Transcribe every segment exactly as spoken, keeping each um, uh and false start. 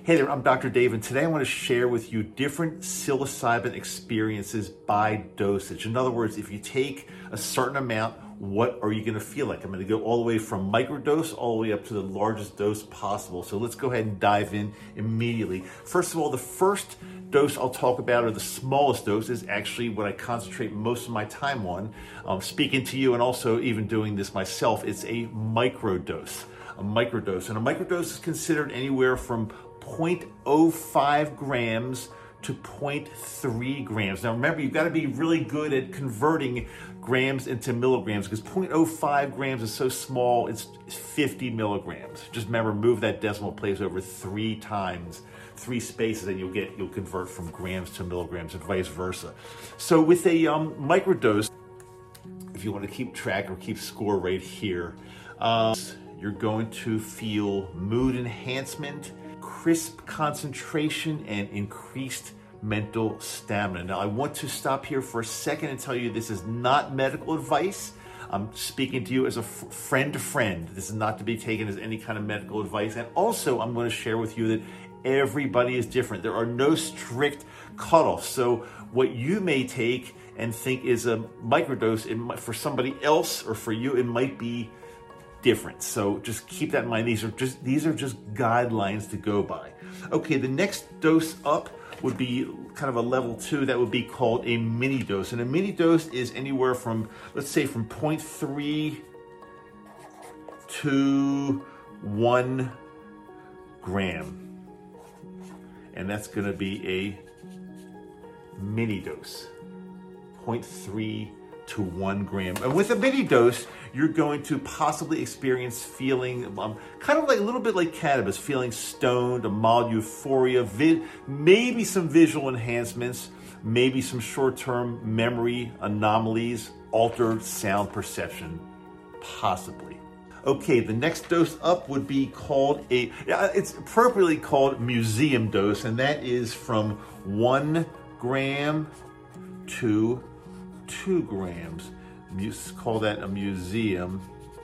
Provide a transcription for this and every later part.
Hey there, I'm Doctor Dave, and today I want to share with you different psilocybin experiences by dosage. In other words, if you take a certain amount, what are you going to feel like? I'm going to go all the way from microdose all the way up to the largest dose possible. So let's go ahead and dive in immediately. First of all, the first dose I'll talk about, or the smallest dose, is actually what I concentrate most of my time on. Um, speaking to you and also even doing this myself, it's a microdose. A microdose. And a microdose is considered anywhere from zero point zero five grams to zero point three grams. Now remember, you've got to be really good at converting grams into milligrams, because zero point zero five grams is so small, it's fifty milligrams. Just remember, move that decimal place over three times, three spaces, and you'll get, you'll convert from grams to milligrams and vice versa. So with a um, microdose, if you want to keep track or keep score right here, um, you're going to feel mood enhancement, crisp concentration, and increased mental stamina. Now, I want to stop here for a second and tell you this is not medical advice. I'm speaking to you as a f- friend to friend. This is not to be taken as any kind of medical advice. And also, I'm going to share with you that everybody is different. There are no strict cutoffs. So what you may take and think is a microdose, it might, for somebody else or for you, it might be different. So just keep that in mind. These are just these are just guidelines to go by. Okay, the next dose up would be kind of a level two. That would be called a mini dose. And a mini dose is anywhere from, let's say, from zero point three to one gram. And that's going to be a mini dose. zero point three to one gram. And with a mini dose, you're going to possibly experience feeling um, kind of like a little bit like cannabis, feeling stoned, a mild euphoria, vi- maybe some visual enhancements, maybe some short-term memory anomalies, altered sound perception, possibly. Okay, the next dose up would be called a, it's appropriately called museum dose, and that is from one gram to two grams. You call that a museum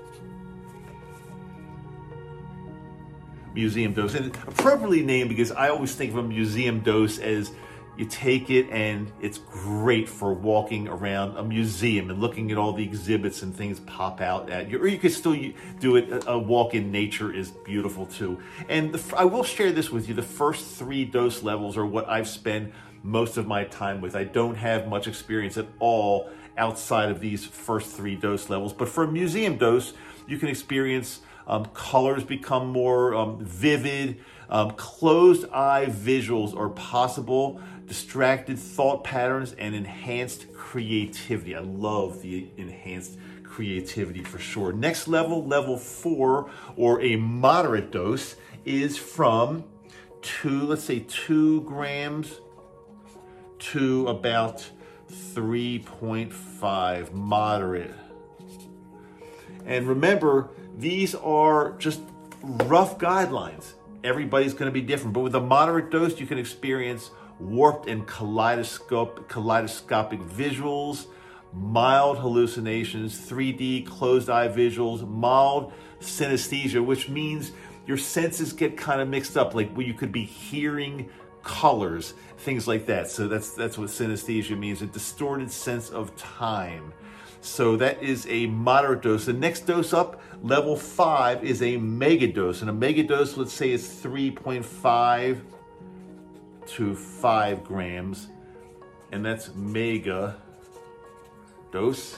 museum dose, and appropriately named because I always think of a museum dose as you take it and it's great for walking around a museum and looking at all the exhibits and things pop out at you. Or you could still do it, a walk in nature is beautiful too. And the, I will share this with you. The first three dose levels are what I've spent most of my time with. I don't have much experience at all outside of these first three dose levels. But for a museum dose, you can experience um, colors become more um, vivid, um, closed eye visuals are possible, distracted thought patterns, and enhanced creativity. I love the enhanced creativity for sure. Next level, level four, or a moderate dose, is from two, let's say two grams to about three point five, moderate. And remember, these are just rough guidelines. Everybody's going to be different, but with a moderate dose, you can experience warped and kaleidoscope, kaleidoscopic visuals, mild hallucinations, three D closed eye visuals, mild synesthesia, which means your senses get kind of mixed up, like where you could be hearing colors, things like that. So that's that's what synesthesia means, a distorted sense of time. So that is a moderate dose. The next dose up, level five, is a mega dose. And a mega dose, let's say, is three point five to five grams. And that's mega dose.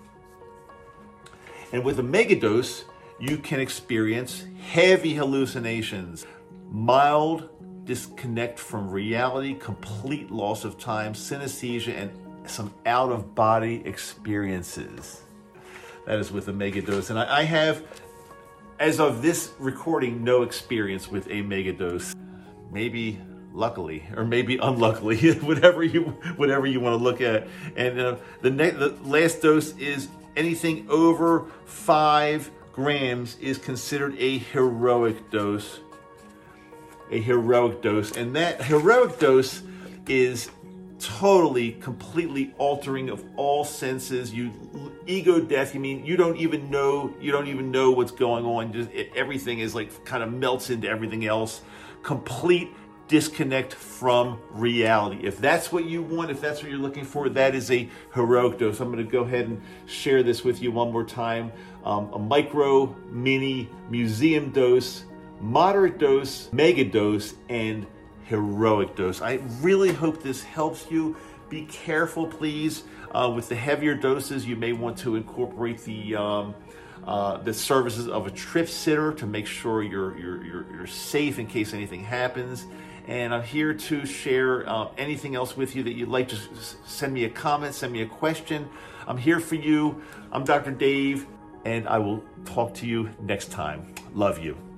And with a mega dose, you can experience heavy hallucinations, mild disconnect from reality, complete loss of time, synesthesia, and some out-of-body experiences. That is with a mega dose. And I, I have, as of this recording, no experience with a mega dose. Maybe luckily, or maybe unluckily, whatever you whatever you want to look at. And uh, the, ne- the last dose is anything over five grams is considered a heroic dose. A heroic dose. And that heroic dose is totally, completely altering of all senses. You ego death. You mean you don't even know. You don't even know what's going on. Just it, everything is like kind of melts into everything else. complete disconnect from reality. If that's what you want, if that's what you're looking for, that is a heroic dose. I'm going to go ahead and share this with you one more time. Um, a micro, mini, museum dose, moderate dose, mega dose, and heroic dose. I really hope this helps you. Be careful, please. Uh, with the heavier doses, you may want to incorporate the um, uh, the services of a trip sitter to make sure you're, you're, you're, you're safe in case anything happens. And I'm here to share uh, anything else with you that you'd like. Just send me a comment, send me a question. I'm here for you. I'm Doctor Dave, and I will talk to you next time. Love you.